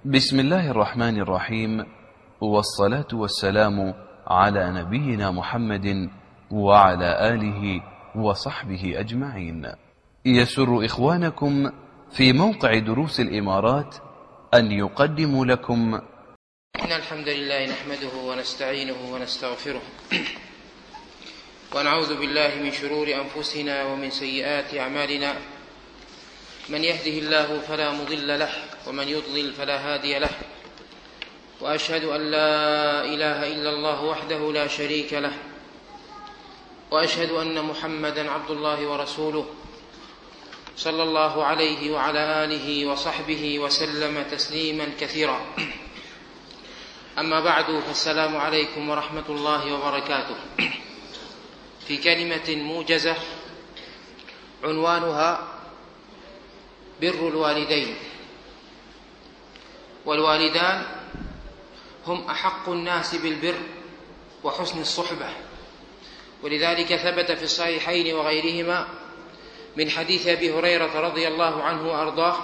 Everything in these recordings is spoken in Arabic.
بسم الله الرحمن الرحيم، والصلاة والسلام على نبينا محمد وعلى آله وصحبه أجمعين. يسر إخوانكم في موقع دروس الإمارات أن يقدموا لكم إن الحمد لله نحمده ونستعينه ونستغفره ونعوذ بالله من شرور أنفسنا ومن سيئات أعمالنا. من يهده الله فلا مضل له ومن يضلل فلا هادي له، وأشهد أن لا إله إلا الله وحده لا شريك له، وأشهد أن محمدا عبد الله ورسوله صلى الله عليه وعلى آله وصحبه وسلم تسليما كثيرا. أما بعد، فالسلام عليكم ورحمة الله وبركاته. في كلمة موجزة عنوانها بر الوالدين. والوالدان هم أحق الناس بالبر وحسن الصحبة، ولذلك ثبت في الصحيحين وغيرهما من حديث أبي هريرة رضي الله عنه وأرضاه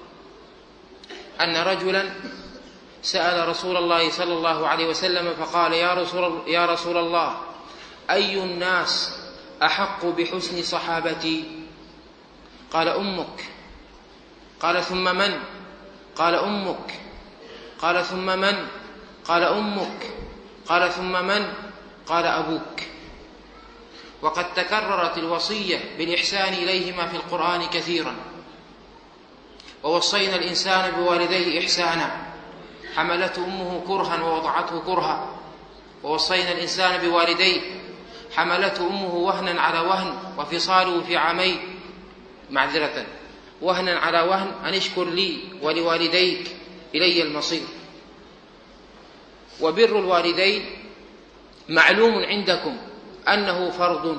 أن رجلا سأل رسول الله صلى الله عليه وسلم فقال: يا رسول الله، أي الناس أحق بحسن صحابتي؟ قال: أمك. قال: ثم من؟ قال: أمك. قال: ثم من؟ قال: أمك. قال: ثم من؟ قال: أبوك. وقد تكررت الوصية بالإحسان إليهما في القرآن كثيرا. ووصينا الإنسان بوالديه إحسانا، حملته أمه كرها ووضعته كرها. ووصينا الإنسان بوالديه، حملته أمه وهنا على وهن وفصاله في عامين، وهنا على وهن أن اشكر لي ولوالديك إلي المصير. وبر الوالدين معلوم عندكم أنه فرض،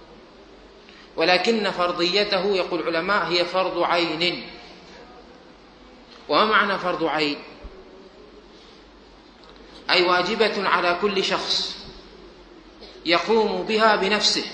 ولكن فرضيته يقول العلماء هي فرض عين. وما معنى فرض عين؟ أي واجبة على كل شخص يقوم بها بنفسه،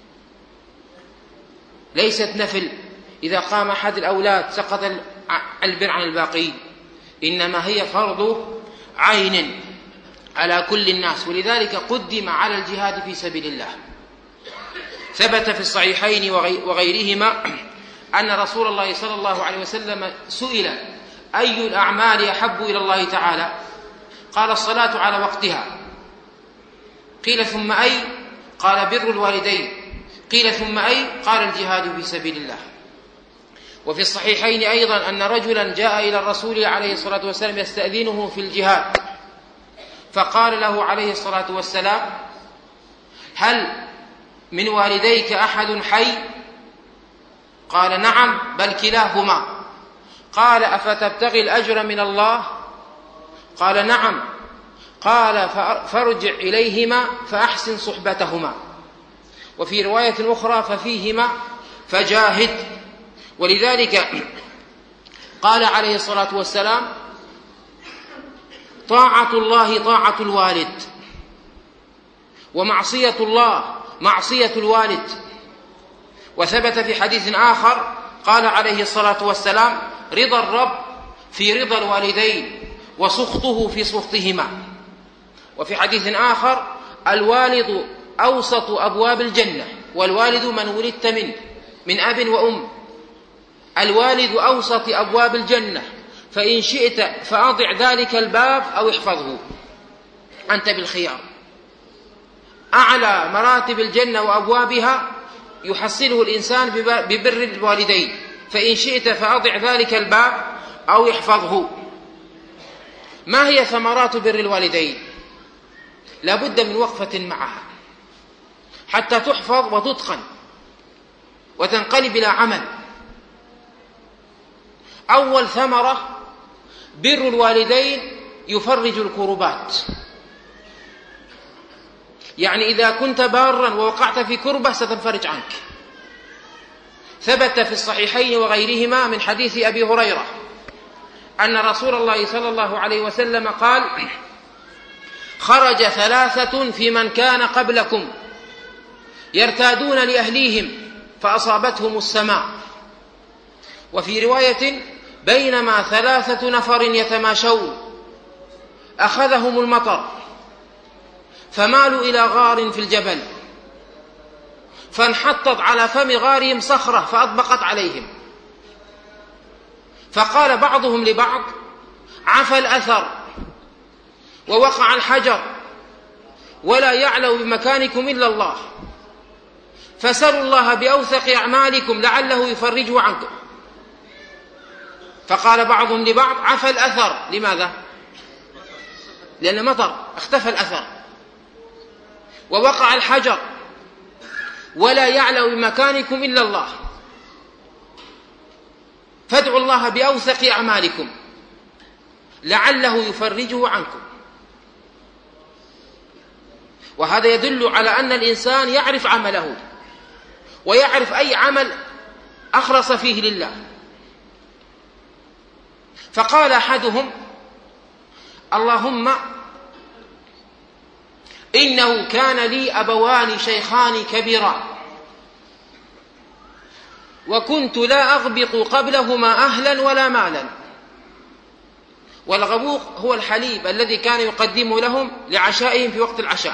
ليست نفل. إذا قام أحد الأولاد سقط البر عن الباقين، إنما هي فرض عين على كل الناس، ولذلك قدم على الجهاد في سبيل الله. ثبت في الصحيحين وغيرهما أن رسول الله صلى الله عليه وسلم سئل: أي الأعمال أحب إلى الله تعالى؟ قال: الصلاة على وقتها. قيل: ثم أي؟ قال: بر الوالدين. قيل: ثم أي؟ قال: الجهاد في سبيل الله. وفي الصحيحين أيضا أن رجلا جاء إلى الرسول عليه الصلاة والسلام يستأذنه في الجهاد، فقال له عليه الصلاة والسلام: هل من والديك أحد حي؟ قال: نعم، بل كلاهما. قال: أفتبتغي الأجر من الله؟ قال: نعم. قال: فارجع إليهما فأحسن صحبتهما. وفي رواية أخرى: ففيهما فجاهد. ولذلك قال عليه الصلاة والسلام: طاعة الله طاعة الوالد، ومعصية الله معصية الوالد. وثبت في حديث آخر قال عليه الصلاة والسلام: رضا الرب في رضا الوالدين، وسخطه في سخطهما. وفي حديث آخر: الوالد أوسط أبواب الجنة، والوالد من ولدت منه من أب وأم. الوالد أوسط أبواب الجنة، فإن شئت فأضع ذلك الباب أو احفظه، أنت بالخيار. أعلى مراتب الجنة وأبوابها يحصله الإنسان ببر الوالدين، فإن شئت فأضع ذلك الباب أو احفظه. ما هي ثمرات بر الوالدين؟ لا بد من وقفة معها حتى تحفظ وتتقن وتنقلب إلى عمل. أول ثمرة: بر الوالدين يفرج الكربات. يعني إذا كنت بارا ووقعت في كربة ستنفرج عنك. ثبت في الصحيحين وغيرهما من حديث أبي هريرة أن رسول الله صلى الله عليه وسلم قال: خرج ثلاثة في من كان قبلكم يرتادون لأهليهم فأصابتهم السماء. وفي رواية: بينما 3 نفر يتماشون أخذهم المطر فمالوا إلى غار في الجبل، فانحطت على فم غارهم صخرة فأطبقت عليهم، فقال بعضهم لبعض: عفى الأثر ووقع الحجر ولا يعلو بمكانكم إلا الله، فسلوا الله بأوثق أعمالكم لعله يفرجه عنكم. فقال بعضهم لبعض: عفى الأثر. لماذا؟ لأن مطر اختفى الأثر. ووقع الحجر ولا يعلو بمكانكم إلا الله، فادعوا الله بأوثق أعمالكم لعله يفرجه عنكم. وهذا يدل على أن الإنسان يعرف عمله ويعرف أي عمل أخلص فيه لله. فقال أحدهم: اللهم إنه كان لي أبوان شيخان كبيران وكنت لا أغبق قبلهما أهلا ولا مالا. والغبوق هو الحليب الذي كان يقدم لهم لعشائهم في وقت العشاء.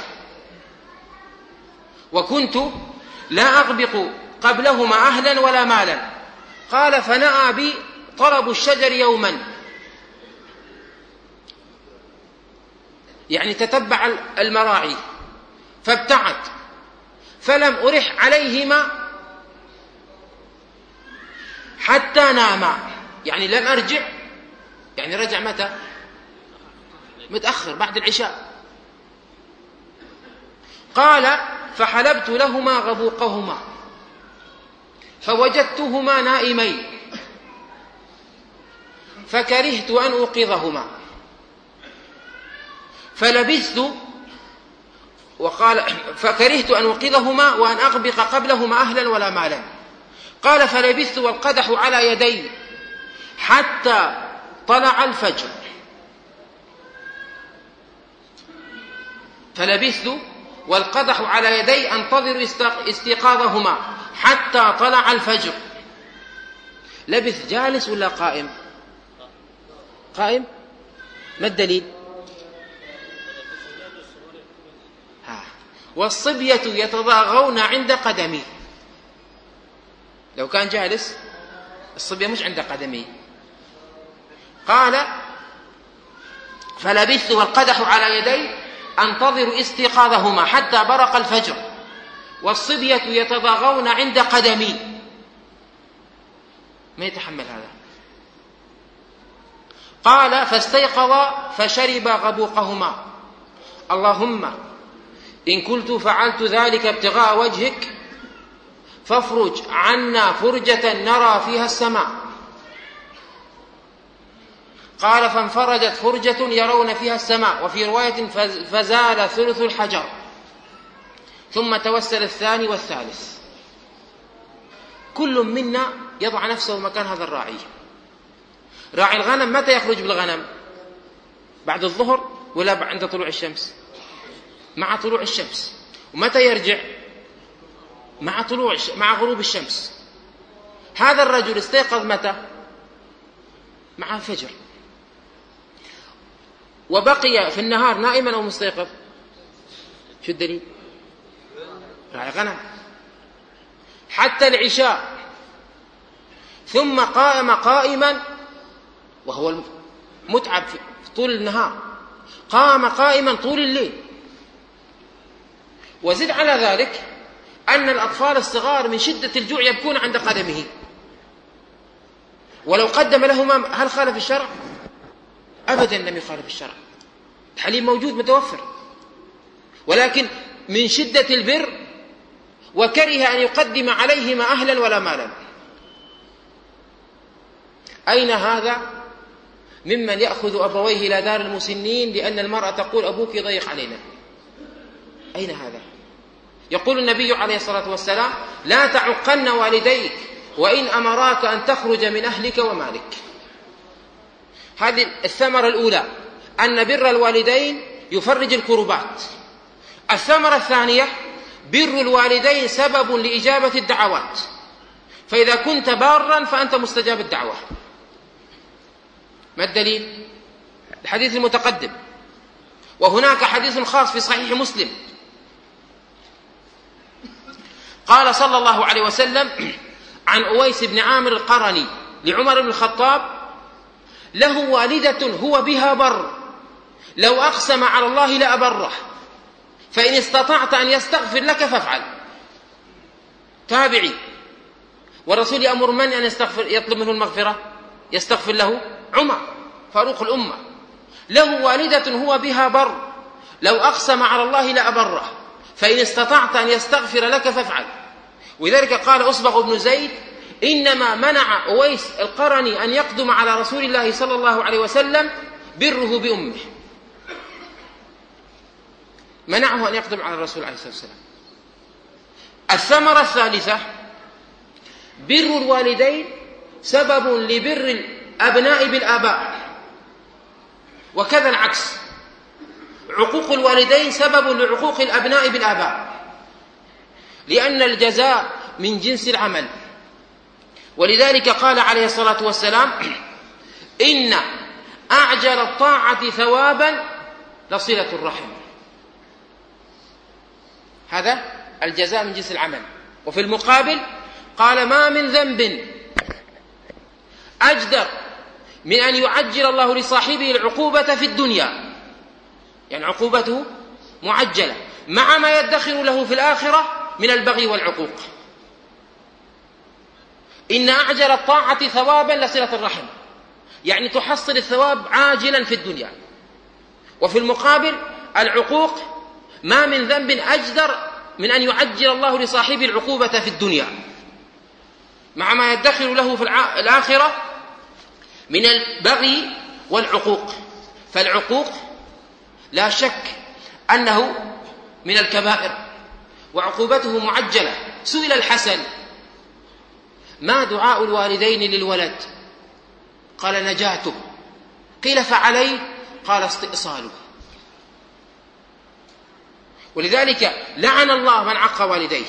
وكنت لا أغبق قبلهما أهلا ولا مالا. قال: فنأى بي طرب الشجر يوما، يعني تتبع المراعي فابتعد، فلم أرح عليهما حتى ناما، يعني لم أرجع، يعني رجع متى؟ متأخر بعد العشاء. قال: فحلبت لهما غبوقهما فوجدتهما نائمين فكرهت أن أوقظهما فلبثت، وقال: فكرهت أن أوقظهما وأن أغبق قبلهما أهلا ولا مالا. قال: فلبثت والقدح على يدي حتى طلع الفجر. فلبثت والقدح على يدي أنتظر استيقاظهما حتى طلع الفجر. لبث جالس ولا قائم؟ قائم. ما الدليل؟ والصبية يتضاغون عند قدمي. لو كان جالس الصبية مش عند قدمي. قال: فلبثت والقدح على يدي أنتظر استيقاظهما حتى برق الفجر والصبية يتضاغون عند قدمي. ما يتحمل هذا. قال: فاستيقظ فشرب غبوقهما. اللهم إن كنت فعلت ذلك ابتغاء وجهك فافرج عنا فرجة نرى فيها السماء. قال: فانفرجت فرجة يرون فيها السماء. وفي رواية: فزال ثلث الحجر ثم توسل الثاني والثالث. كل منا يضع نفسه مكان هذا الراعي. راعي الغنم متى يخرج بالغنم؟ بعد الظهر ولا عند طلوع الشمس؟ مع طلوع الشمس. ومتى يرجع؟ مع غروب الشمس. هذا الرجل استيقظ متى؟ مع الفجر. وبقي في النهار نائما أو مستيقظ؟ شو الدليل؟ راعي غنم حتى العشاء، ثم قام قائما وهو متعب في طول النهار، قام قائما طول الليل. وزد على ذلك أن الأطفال الصغار من شدة الجوع يبكون عند قدمه، ولو قدم لهما هل خالف الشرع؟ أبدا لم يخالف الشرع. الحليب موجود متوفر، ولكن من شدة البر وكره أن يقدم عليهما أهلا ولا مالا. أين هذا ممن يأخذ أبويه إلى دار المسنين لأن المرأة تقول أبوك يضيق علينا؟ أين هذا؟ يقول النبي عليه الصلاة والسلام: لا تعقن والديك وإن أمراك أن تخرج من أهلك ومالك. هذه الثمرة الأولى، أن بر الوالدين يفرج الكربات. الثمرة الثانية: بر الوالدين سبب لإجابة الدعوات، فإذا كنت بارا فأنت مستجاب الدعوة. ما الدليل؟ الحديث المتقدم. وهناك حديث خاص في صحيح مسلم، قال صلى الله عليه وسلم عن أويس بن عامر القرني لعمر بن الخطاب: له والدة هو بها بر، لو أقسم على الله لأبره، فإن استطعت أن يستغفر لك فافعل. تابعي، والرسول يأمر من أن يطلب منه المغفرة؟ يستغفر له عمر فاروق الأمة. له والدة هو بها بر، لو أقسم على الله لأبره، فإن استطعت أن يستغفر لك فافعل. ولذلك قال أصبغ بن زيد: إنما منع أويس القرني أن يقدم على رسول الله صلى الله عليه وسلم بره بأمه، منعه أن يقدم على الرسول عليه الصلاة والسلام. الثمرة الثالثة: بر الوالدين سبب لبر الأبناء بالآباء، وكذا العكس، عقوق الوالدين سبب لعقوق الأبناء بالآباء، لأن الجزاء من جنس العمل. ولذلك قال عليه الصلاة والسلام: إن أعجل الطاعة ثوابا لصلة الرحم. هذا الجزاء من جنس العمل. وفي المقابل قال: ما من ذنب أجدر من أن يعجل الله لصاحبه العقوبة في الدنيا، يعني عقوبته معجلة مع ما يدخر له في الآخرة من البغي والعقوق. إن أعجل الطاعة ثوابا لصلة الرحم، يعني تحصل الثواب عاجلا في الدنيا. وفي المقابل العقوق ما من ذنب أجدر من أن يعجل الله لصاحبه العقوبة في الدنيا مع ما يدخر له في الآخرة من البغي والعقوق. فالعقوق لا شك أنه من الكبائر وعقوبته معجلة. سئل الحسن: ما دعاء الوالدين للولد؟ قال: نجاته. قيل: فعليه؟ قال: استئصاله. ولذلك لعن الله من عق والديه.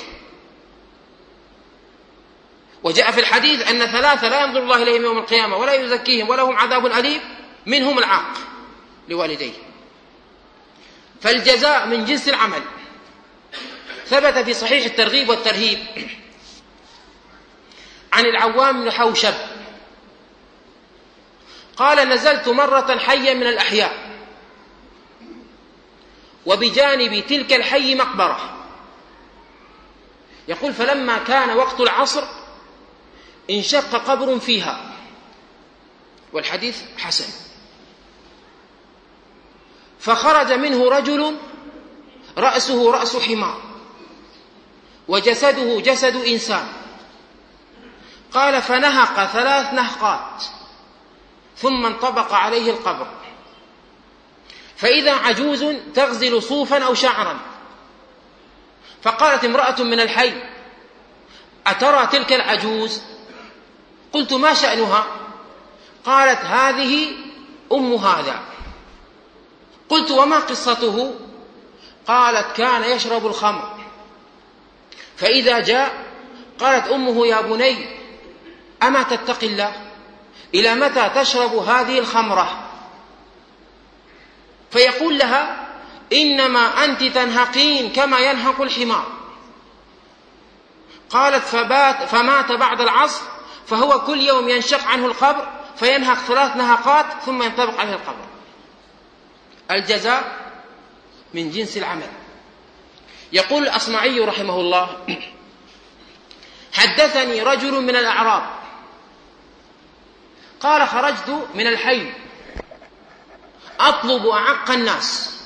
وجاء في الحديث أن ثلاثة لا ينظر الله إليهم يوم القيامة ولا يزكيهم ولهم عذاب أليم، منهم العاق لوالديه. فالجزاء من جنس العمل. ثبت في صحيح الترغيب والترهيب عن العوام بن حوشب قال: نزلت مرة حيا من الأحياء، وبجانب تلك الحي مقبرة. يقول: فلما كان وقت العصر انشق قبر فيها، والحديث حسن، فخرج منه رجل رأسه رأس حمار وجسده جسد إنسان. قال: فنهق 3 نهقات ثم انطبق عليه القبر، فإذا عجوز تغزل صوفا أو شعرا. فقالت امرأة من الحي: أترى تلك العجوز؟ قلت: ما شأنها؟ قالت: هذه أم هذا. قلت: وما قصته؟ قالت: كان يشرب الخمر، فإذا جاء قالت أمه: يا بني أما تتقي الله؟ إلى متى تشرب هذه الخمرة؟ فيقول لها: إنما أنت تنهقين كما ينهق الحمار. قالت: فمات بعد العصر، فهو كل يوم ينشق عنه القبر فينهق 3 نهقات ثم ينطبق عليه القبر. الجزاء من جنس العمل. يقول الأصمعي رحمه الله: حدثني رجل من الأعراب قال: خرجت من الحي أطلب أعق الناس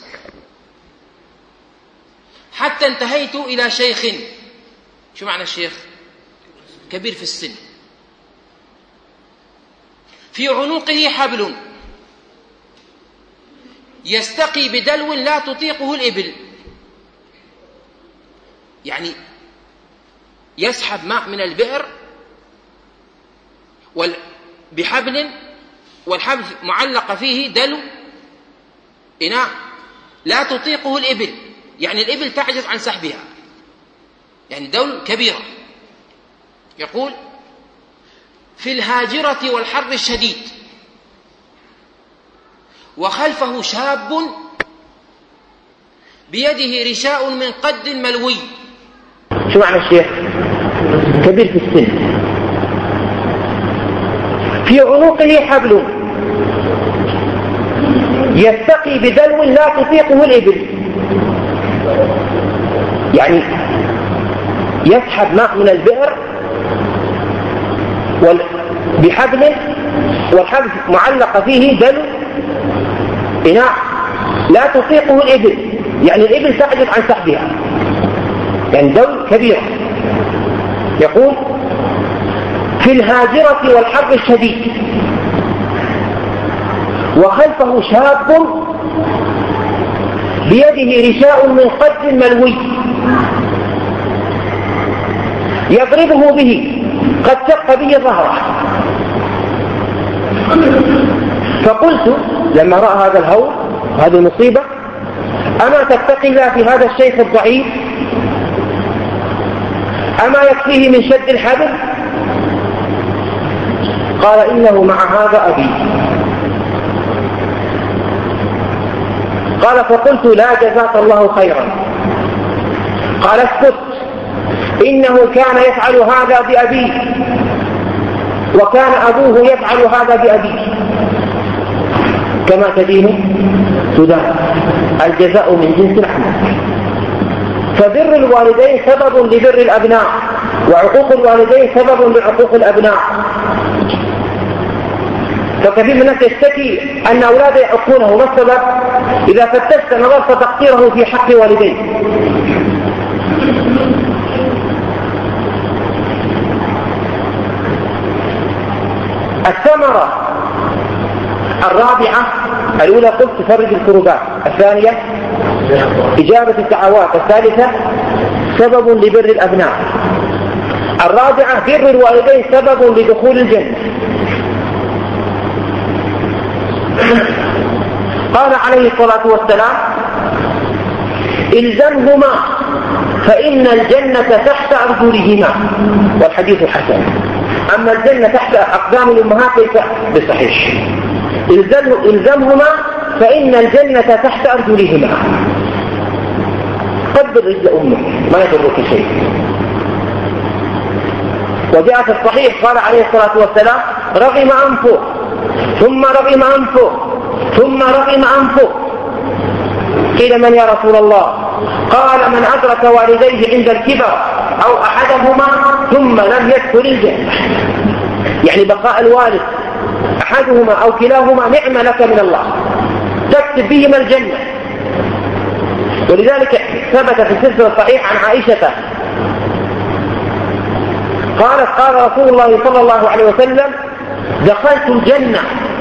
حتى انتهيت إلى شيخ. شو معنى الشيخ؟ كبير في السن، في عنقه حبل يستقي بدلو لا تطيقه الإبل، يعني يسحب ماء من البئر بحبل، والحبل معلق فيه دلو إناء لا تطيقه الإبل، يعني الإبل تعجز عن سحبها، يعني دول كبيرة. يقول: في الهاجرة والحر الشديد وخلفه شاب بيده رشاء من قد ملوي. شو معنى الشيخ؟ كبير في السن، في عنقه حبل يستقي بدلو لا تطيقه الإبل، يعني يسحب ماء من البئر بحبل، والحبل معلق فيه دلو إناء لا تطيقه الإبل، يعني الإبل تعجز عن سحبها، يعني دلو كبير. يقول في الهاجرة والحر الشديد، وخلفه شاب بيده رشاء من قد ملوي يضربه به، قد شق به ظهره. فقلت لما رأى هذا الهول وهذه المصيبة: أما تتقي الله في هذا الشيخ الضعيف؟ أما يكفيه من شد الحبل؟ قال: إنه مع هذا أبي. قال: فقلت: لا جزاك الله خيرا. قال: اسكت، إنه كان يفعل هذا بأبيه، وكان أبوه يفعل هذا بأبيه، كما تدين تدان، الجزاء من جنس العمل. فبر الوالدين سبب لبر الأبناء، وعقوق الوالدين سبب لعقوق الأبناء. فكثير من الناس يشتكي أن أولاده يعقونه، ما السبب؟ إذا فتشت نظرت تقصيره في حق والديه. الثمرة الرابعة: الأولى قلت تفرج الكربات، الثانية إجابة الدعوات، الثالثة سبب لبر الأبناء، الرابعة بر الوالدين سبب لدخول الجنة. قال عليه الصلاة والسلام: إلزمهما فإن الجنة تحت أرجلهما، والحديث حسن. أما الجنة تحت أقدام الأمهات ليس بصحيح. إلزمهما فإن الجنة تحت أرجلهما. قبل رجل أمك ما يضرك شيء. وجاء في الصحيح قال عليه الصلاة والسلام: رغم أنفه ثم رغم أنفه ثم رغم أنفه. قيل: من يا رسول الله؟ قال: من أدرك والديه عند الكبر أو أحدهما ثم لم يدخل الجنة. يعني بقاء الوالد أحدهما أو كلاهما نعمة لك من الله، تكتب بهما الجنة. ولذلك ثبت في السلسلة الصحيح عن عائشة قالت: قال رسول الله صلى الله عليه وسلم: دخلت الجنة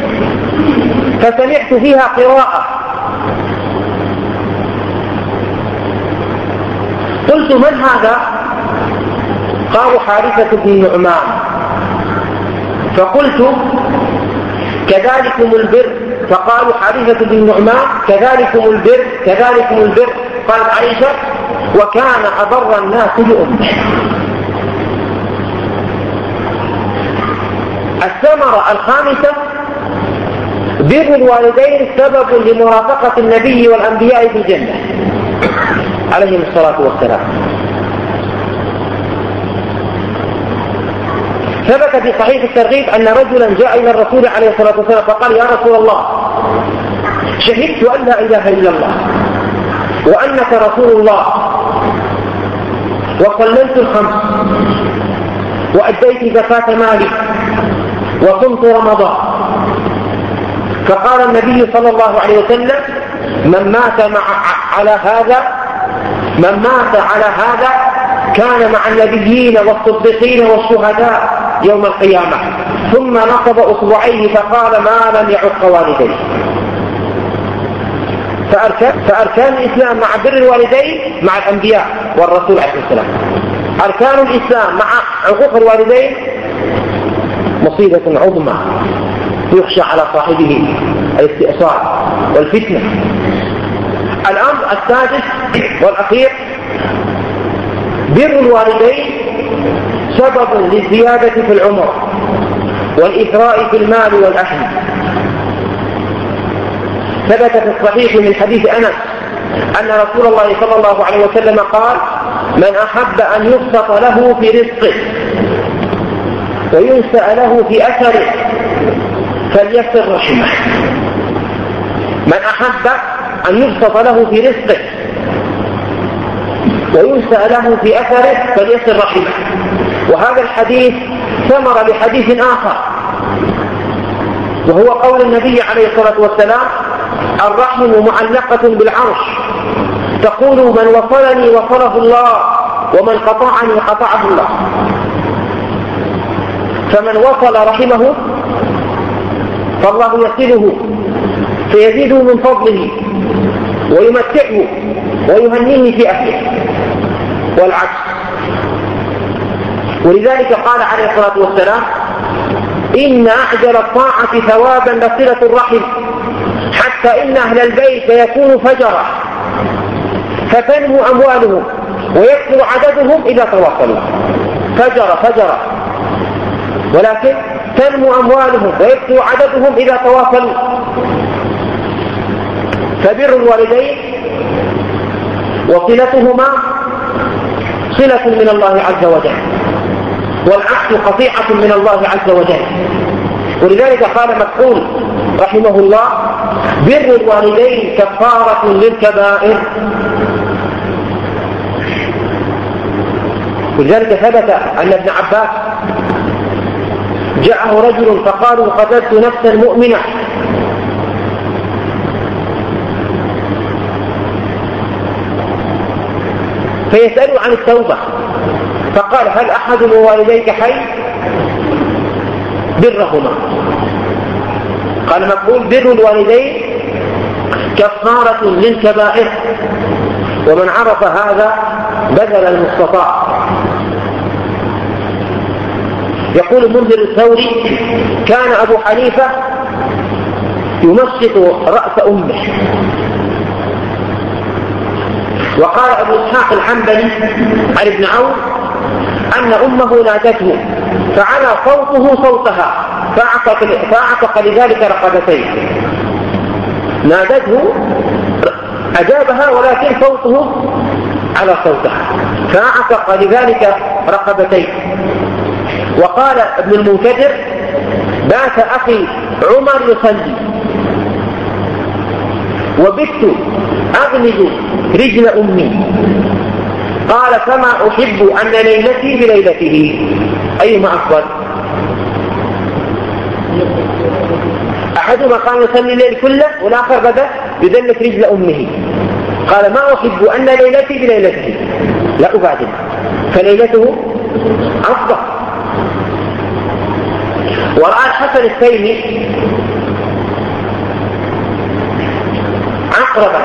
فسمعت فيها قراءة، قلت: من هذا؟ قالوا: حارثة بن النعمان. فقلت: كذلكم البر. فقالوا: حارثة بن النعمان كذلكم البر كذلكم البر. قالت عائشة: وكان أبر الناس بأمه. الثمرة الخامسة: بر الوالدين سبب لمرافقة النبي والأنبياء في الجنة عليهم الصلاة والسلام. ثبت في صحيح الترغيب أن رجلا جاء إلى الرسول عليه الصلاة والسلام فقال: يا رسول الله، شهدت أن لا إله إلا الله وأنك رسول الله، وصليت الخمس، وأديت زكاة مالي، وصمت رمضان. فقال النبي صلى الله عليه وسلم: من مات على هذا كان مع النبيين والصديقين والشهداء يوم القيامة. ثم نصب أصبعيه فقال: ما لم يعق والديه. فأركان الإسلام مع بر الوالدين مع الأنبياء والرسول عليه السلام. أركان الإسلام مع عقوق الوالدين مصيبة عظمى يخشى على صاحبه الاستئصال والفتنة. الأمر السادس والأخير: بر الوالدين سبب للزيادة في العمر والإثراء في المال والأهل. ثبت في الصحيح من حديث أنس أن رسول الله صلى الله عليه وسلم قال: من أحب أن يبسط له في رزقه وينسأ له في أثره فليصل رحمه. من أحب أن يبسط له في رزقه وينسأ له في أثره فليصل رحمه. وهذا الحديث ثمر لحديث آخر، وهو قول النبي عليه الصلاة والسلام: الرحم معلقة بالعرش، تقول من وصلني وصله الله ومن قطعني قطعه الله. فمن وصل رحمه فالله يصله فيزيده من فضله ويمتعه ويهنيه في أهله، والعكس. ولذلك قال عليه الصلاة والسلام: إن أعجل الطاعة ثوابا لصلة الرحم، حتى إن أهل البيت يكون فجرا فتنمو أموالهم ويكثر عددهم إذا تواصلوا. فجر ولكن تنمو أموالهم ويكثر عددهم إذا تواصلوا. فبر الوالدين وصلتهما صلة من الله عز وجل، والعكس قطيعة من الله عز وجل. ولذلك قال مكحول رحمه الله: بر الوالدين كفارة للكبائر. ولذلك ثبت أن ابن عباس جاءه رجل فقالوا: قتلت نفسا مؤمنة، فيسألوا عن التوبة، فقال: هل أحد من والديك حي؟ برهما. قال مقبول: بر الوالدين كفارة للكبائر، ومن عرف هذا بذل المستطاع. يقول المنذر الثوري: كان أبو حنيفة يمشط رأس أمه. وقال أبو إسحاق الحنبلي عن ابن عون أن أمه نادته فعلى صوته صوتها فأعتق لذلك رقبتين. نادته أجابها ولكن صوته على صوتها فأعتق لذلك رقبتين. وقال ابن المنكدر: بات أخي عمر يصلي وبت أغمد رجل أمي، قال: فما أحب أن ليلتي بليلته. أيما أفضل؟ أحدهما قام يصلي الليل كله والآخر بدأ يدلك رجل أمه. قال: ما أحب أن ليلتي بليلته، لا أبادل، فليلته أفضل. ورأى الحسن التيمي عقربا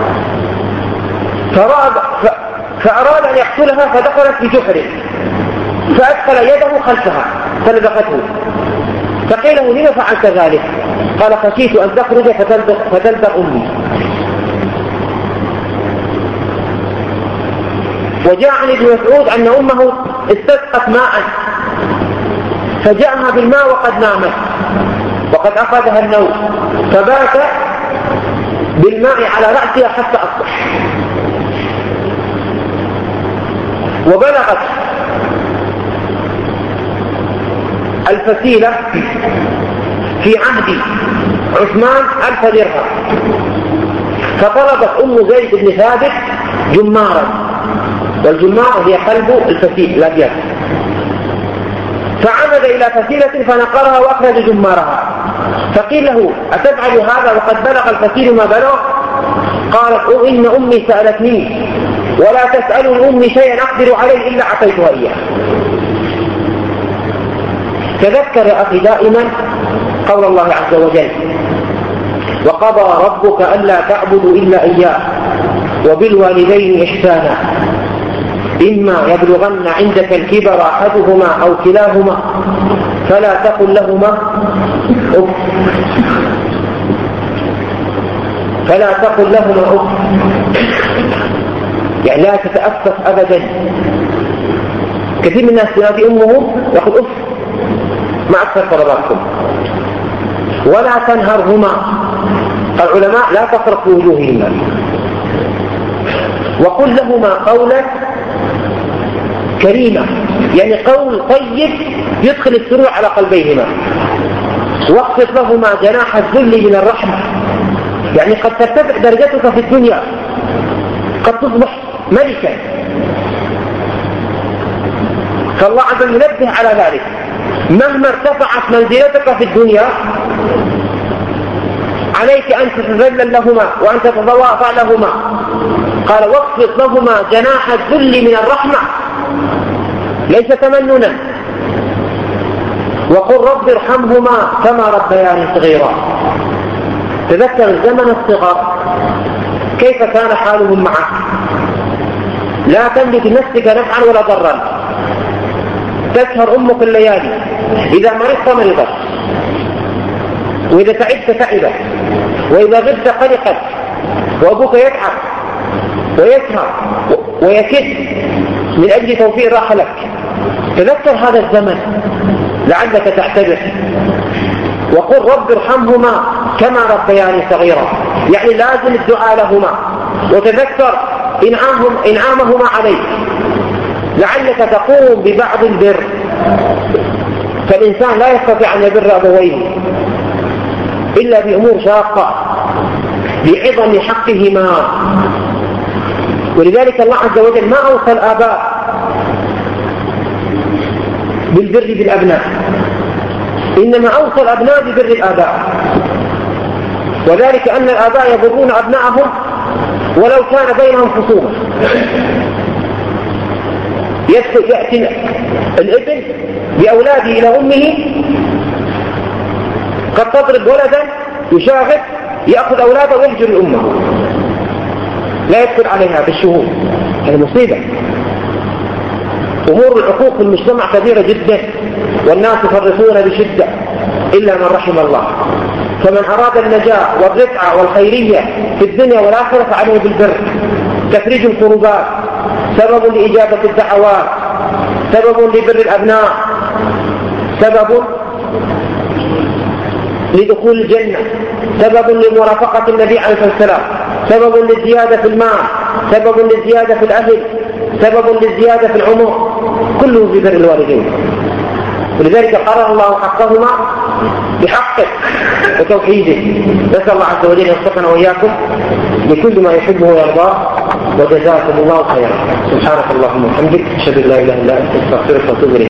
فأراد أن يقتلها فدخلت في جحره فأدخل يده خلفها فلدغته، فقيل له: لما فعلت ذلك؟ قال: خشيت أن تخرج فتلدغ أمي. وجاء عن ابن مسعود أن أمه استسقت ماء فجاءها بالماء وقد نامت وقد أخذها النوم، فبات بالماء على رأسها حتى أصبح. وبلغت الفسيلة في عهد عثمان 1000 درهم، فطلبت أم زيد بن ثابت جمارا، والجمار هي قلب الفسيل الأبيض، فعمد إلى فسيلة فنقرها وأخرج جمارها، فقيل له: أتفعل هذا وقد بلغ الفسيل ما بلغ؟ قالت: إن أمي سألتني ولا تسأل الأم شيئا أقدر عليه إلا أعطيتها إياه. تذكر يا أخي دائما قول الله عز وجل: وقضى ربك ألا تعبدوا إلا إياه وبالوالدين إحسانا إما يبلغن عندك الكبر أحدهما أو كلاهما فلا تقل لهما أف يعني لا تتأسف أبدا. كثير من الناس ينادي أمه يقول: أف ما أكثر فرضاتكم. ولا تنهرهما العلماء لا تصرف في وجوههما، وقل لهما قولا كريما، يعني قول طيب يدخل السرور على قلبيهما. واخفض لهما جناح الذل من الرحمة، يعني قد ترتفع درجتك في الدنيا، قد تصبح ملكا، فالله عز وجل ينبه على ذلك. مهما ارتفعت منزلتك في الدنيا عليك أن تتذلل لهما وأن تتواضع لهما. قال واخفض لهما جناح الذل من الرحمة، ليس تمننا. وقل رب ارحمهما كما ربياني صغيرا. تذكر زمن الصغر كيف كان حالهم معك، لا تملك نفسك نفعا ولا ضرا، تسهر أمك الليالي، إذا مرضت مرضت، وإذا تعبت تعبت، وإذا غبت قلقت، وأبوك يتعب ويسهر ويكد من أجل توفير راحة لك. تذكر هذا الزمن لعلك تعتبر. وقل رب ارحمهما كما ربياني صغيرا، يعني لازم الدعاء لهما، وتذكر إنعامهما عليك، لعلك تقوم ببعض البر. فالإنسان لا يستطيع أن يبر أبويه إلا بأمور شاقة لعظم حقهما. ولذلك الله عز وجل ما أوصى الآباء بالبر بالأبناء، إنما أوصى الأبناء ببر الآباء، وذلك أن الآباء يبرون أبنائهم ولو كان بينهم خصومة. يأتي الابن بأولاده إلى أمه، قد تضرب ولدا يشاغب، يأخذ أولاده ويهجر الأمة، لا يدخل عليها بالشهور. هذه مصيبة. أمور العقوق في المجتمع كبيرة جدا، والناس يفرطون بشدة إلا من رحم الله. فمن أراد النجاة والرفعة والخيرية في الدنيا والآخرة فعليه بالبر. تفريج الكربات، سبب لإجابة الدعوات، سبب لبر الأبناء، سبب لدخول الجنة، سبب لمرافقة النبي عليه الصلاة والسلام، سبب للزيادة في المال، سبب للزيادة في الأهل، سبب للزيادة في العمر، كله في بر الوالدين. ولذلك قرر الله حقهما بحقه وتوحيده. نسأل الله عز وجل يوفقنا وإياكم لكل ما يحبه ويرضاه، وجزاكم الله خيرا. سبحانك اللهم وبحمدك، أشهد أن لا إله إلا أنت، أستغفرك وأتوب إليك.